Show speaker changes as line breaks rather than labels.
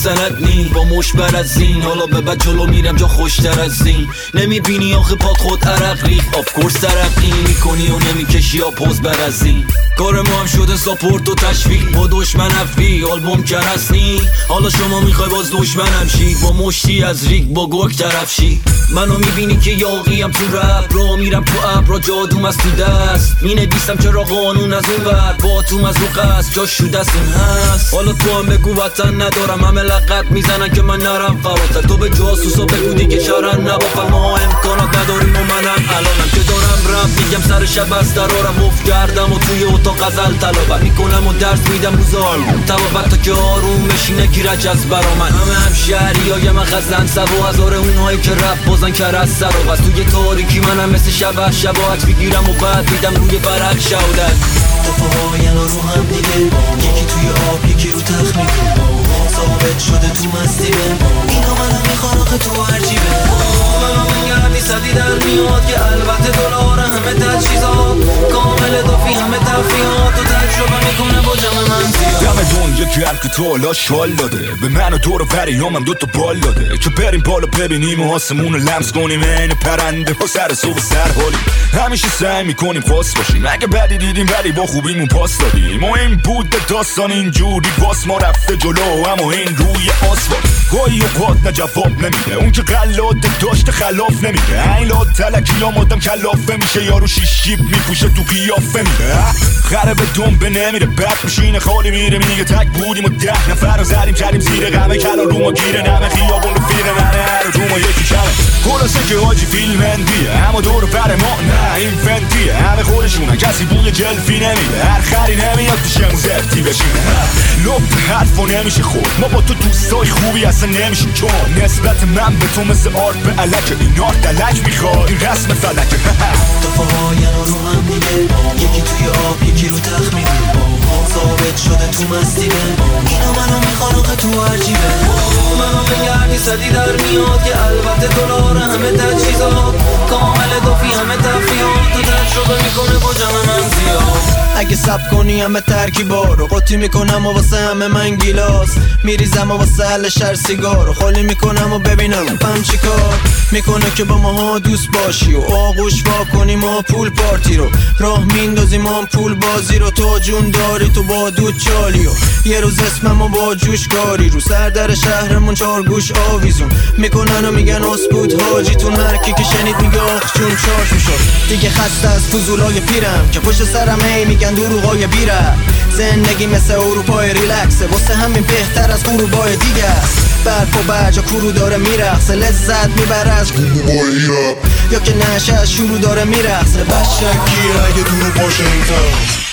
سلطنت نی با مشبر از این، حالا به بعد جلو میرم جا خوشتر از این. نمیبینی آخه پات خود عرق ریخ، آف کورس ترقی میکنی و نمیکشی یا پوز بر از این. کار ما هم شده ساپورت و تشویق با دشمن افی آلبوم کرسنی. حالا شما میخوای باز دشمنم شی با مشتی از ریگ با گرگ طرف شی. منو میبینی که یاقیم تو رپ را میرم تو ابرا جادوم از تو دست مینویسم چرا قانون از اون ور با تو از رو قصد جاش شو دست این هست. حالا تو هم بگو وطن ندارم همه لقت میزنن که من نرم فراتر. تو به جاسوسا بگو دیگه شرن نبافر ما امکانات نداریم و منم الانم که دارم رپ میگم سر شب از درارم افت کردم و توی اتاق غزل تلاوت میکنم و درس میدم روزار تبابت تا که آروم بشینه گیرج از برا من. همه شهری های من خزن سوا هزار اونهایی که رپ بازن کر از سر و بس توی تاریکی منم مثل شباهت بگیرم و بعد میدم روی برق شهادت.
دفاهای رو هم دیگه یکی توی آب یکی رو تخمین ثابت شده تو مستی به اینا منو میخوان آخه تو هرجیبه. منو میگردی صدی در میاد که البته دلار همه تجهیزات کامل دافی همه تفریحات و تجربه میکنه با جمع من زیاد.
دم دنیا گرد که تو حالا شال داده به من و دور و بریامم دوتا بال داده که بریم بالا ببینیم و آسمون رو لمس کنیم این پرنده ها سر صبح سر حالیم. همیشه سعی میکنیم خاص باشیم اگه بدی دیدیم ولی با خوبیمون پاس دادیم و این بود داستان اینجوری باس ما رفته جلو اما این روی آسفالت گاهی اوقات نه جواب نمیده اون که قلاده داشته خلاف نمیده این لاد تلکی ها مادم کلافه میشه یارو شیشیب میپوشه تو قیافه میده خره به دنبه نمیره بد میشینه خالی میره میگه تک بودیم و 10 نفر رو زدیم کردیم زیر غمه کلا رو ما گیره نمه خیابون رفیق منه هر رو ما یکی کمه خلاصه که حاجی فیلم اندیه اما دور بر ما نه این فنتیه همه خودشونن کسی بوی جلفی نمیده هر خری نمیاد پیشمون زفتی بشینه لب حرفا نمیشه خود ما با تو دوستای خوبی اصلا نمیشیم چون نسبت من به تو مثل آرد به علک این آرد دلک میخواد این رسم فلکه
دفاهای رو هم دیگه یکی توی آب یکی رو تخمین ثابت شده تو مستی به اینا منو میخوان آخه تو هرجیبه. منو بگردی صدی در میاد که البته دلار همه تجهیزات کامل دافی همه تفریحات و تجربه میکنه با جمع من زیاد. اگه سب کنی همه ترکیبا رو قاطی میکنم و واسه همه من گیلاس میریزم و واسه حل شر سیگار رو خالی میکنم و ببینم پم چی کار میکنه که با ماها دوست باشی و آغوش وا کنی ما پول پارتی رو راه میندازیم هم پول بازی رو تو جون داری تو با دود چالی و یه روز اسممو با جوش کاری رو سر در شهرمون 4 گوش آویزون میکنن و میگن اسپود حاجیتون هر کی که شنید میگه آخ جون چارش میشد دیگه خسته از فضولای پیرم که پشت سرم ای میگن دروغای بیره زندگی مثل اروپای ریلکسه واسه همین بهتر از غروبای دیگه است برف و برجا کرو داره میرقصه لذت میبره از یا که نشه از شروع داره میرقصه بشکی اگه دور باشه این